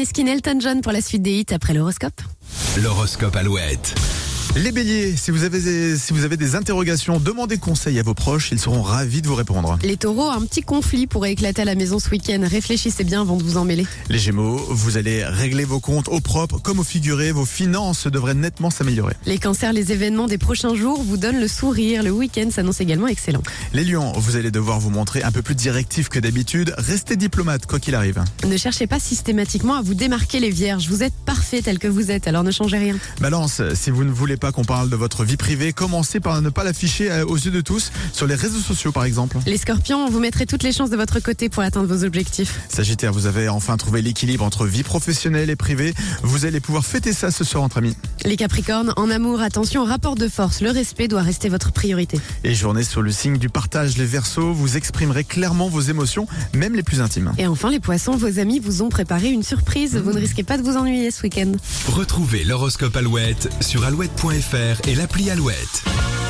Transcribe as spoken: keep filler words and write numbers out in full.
Maneskin, Elton John pour la suite des hits après l'horoscope. L'horoscope Alouette. Les béliers, si vous avez, si vous avez des interrogations, demandez conseil à vos proches, ils seront ravis de vous répondre. Les taureaux, un petit conflit pourrait éclater à la maison ce week-end. Réfléchissez bien avant de vous en mêler. Les gémeaux, vous allez régler vos comptes au propre comme au figuré, vos finances devraient nettement s'améliorer. Les cancers, les événements des prochains jours vous donnent le sourire. Le week-end s'annonce également excellent. Les lions, vous allez devoir vous montrer un peu plus directif que d'habitude, restez diplomate quoi qu'il arrive. Ne cherchez pas systématiquement à vous démarquer les vierges. Vous êtes parfait tel que vous êtes, alors ne changez rien. Balance, si vous ne voulez pas qu'on parle de votre vie privée, commencez par ne pas l'afficher aux yeux de tous, sur les réseaux sociaux par exemple. Les scorpions, vous mettrez toutes les chances de votre côté pour atteindre vos objectifs. Sagittaire, vous avez enfin trouvé l'équilibre entre vie professionnelle et privée. Vous allez pouvoir fêter ça ce soir entre amis. Les capricornes, en amour, attention au rapport de force. Le respect doit rester votre priorité. Et journée sur le signe du partage, les Verseaux, vous exprimerez clairement vos émotions, même les plus intimes. Et enfin les poissons, vos amis vous ont préparé une surprise. Vous ne risquez pas de vous ennuyer ce week-end. Retrouvez l'horoscope Alouette sur alouette point f r et l'appli Alouette.